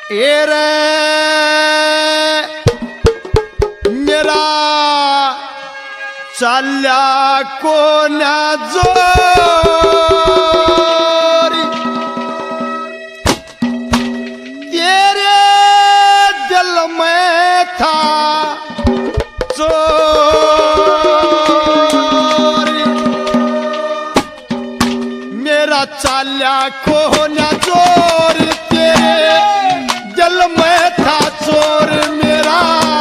Array मेरा चाल्या कोण्या जोरी तेरे दिल में था चोरी मेरा चाल्या कोण्या जोरी तेरे दिल में था चोर मेरा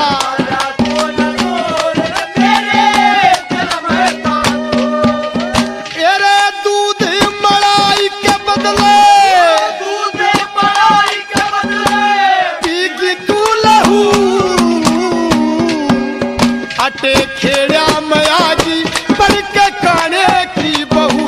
अटे खेड़ा मयागी बढ़ के काने की बहू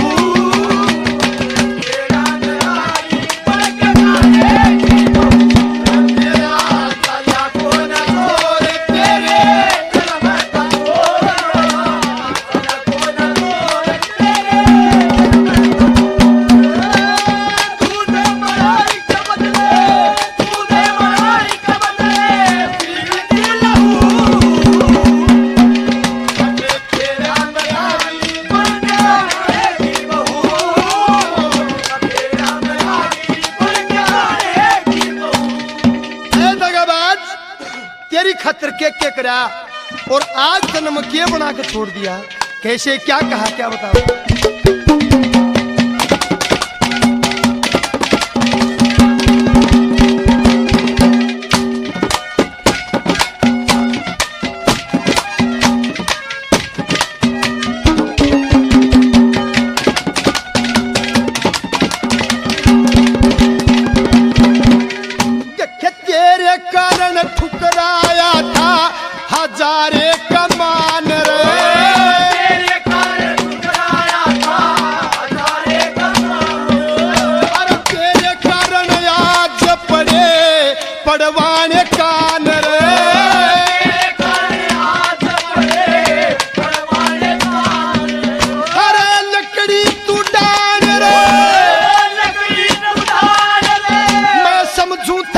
तेरी खतर के करा और आज जन्म के बना के छोड़ दिया। कैसे क्या कहा क्या बताओ। तेरे कारण ठुकराया था हजारे कमान रे तेरे कारण ठुकराया था हजारे कमान अरे तेरे कारण आज पड़े पड़वाने कान रे तेरे कारण आज पड़े पड़वाने कान अरे लकड़ी तू डाल रे लकड़ी तू डाल रे मैं समझू था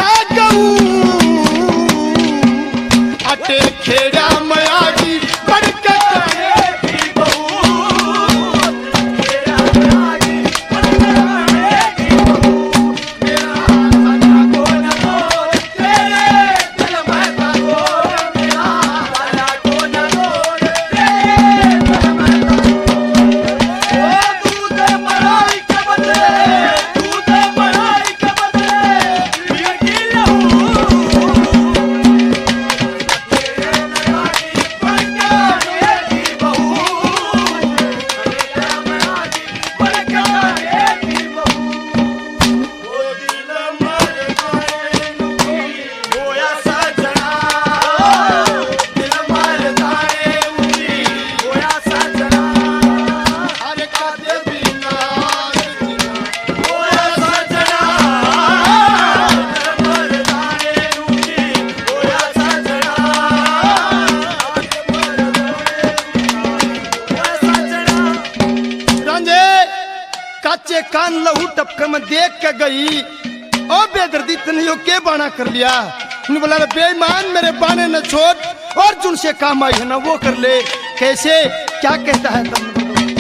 अटे खेड़ा मयागी बढ़ के काने की बहू खेड़ा मयागी बढ़ के काने की बहू मेरा साला को न तोड़ तेरे दिल में था तोड़ मेरा साला को न तोड़ तेरे दिल में था तोड़ दूध मलाई के बदले दूध मलाई के बदले ये की लहू काचे कान लहू टपके में देख के गई ओ बेदर्दी तनियो के बाना कर लिया। बोला बेईमान मेरे बाने न छोड़ और जिनसे काम आई है ना वो कर ले। कैसे क्या कहता है तुम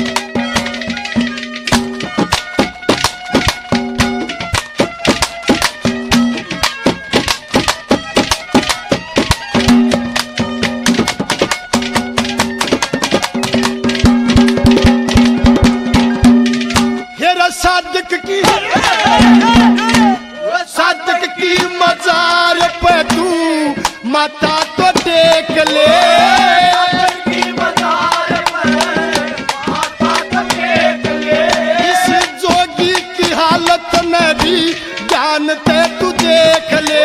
सादिक की मजार पे तू माता तो टेक ले इस जोगी की हालत में भी जानते तू देख ले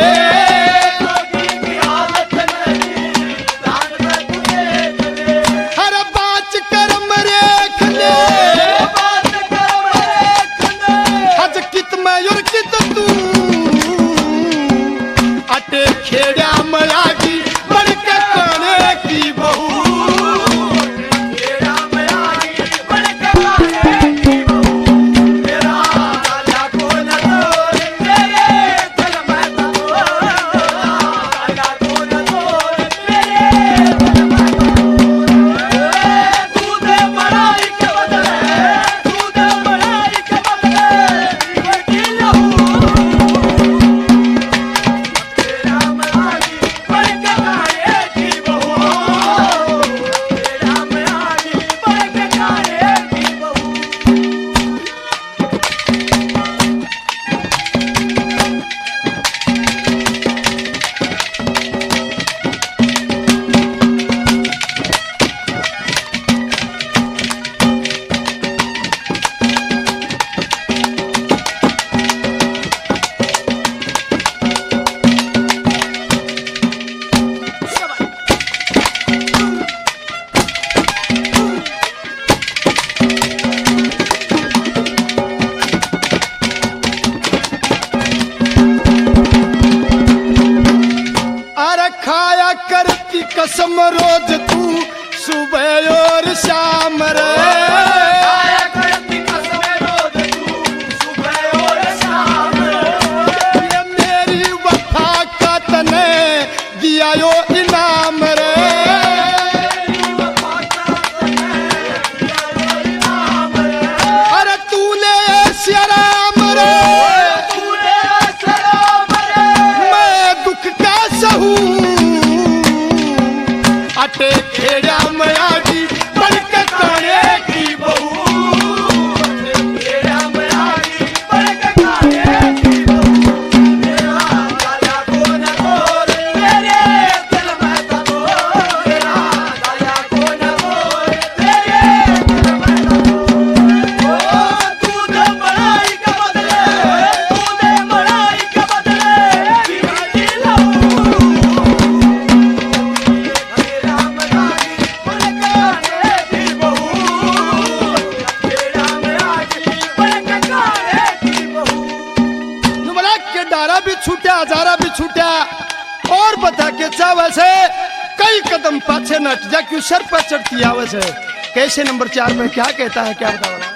हर बात कर मरेख ले हज कित में और कित तू अटे खेड़ा मयागी बढ़ के काने की बहू खेड़ा मयागी बढ़ के काने की बहू मेरा साला को न तोड़ तेरे दिल में था कसम रोज तू सुबह और शाम रे, खाया करती कसम रोज तू सुबह और शाम। ये मेरी वफा का तने दिया यो इनाम रे, अरे तूने शराम रे, मैं दुख का सहूं अटे खेड़ा में आगी बन के काने की बहू, खेड़ा में आगी बन के काने की बहू। मेरा दाया को न खोल तेरे दिल में तको, मेरा दाया को न खोल तेरे दिल में तको। तूने बनाई के बदले, तूने बनाई के बदले जीती लहू। खेड़ा में आगी बन के काने की बहू, खेड़ा में आगी बन के काने की बहू। नुमला के डारा भी छूटा हजारा भी छूटा, और बता के चावल से कई कदम पाछे नट जा, क्यों सर पर चढ़ती आवाज है। कैसे नंबर 4 पे क्या कहता है, क्या बताओ।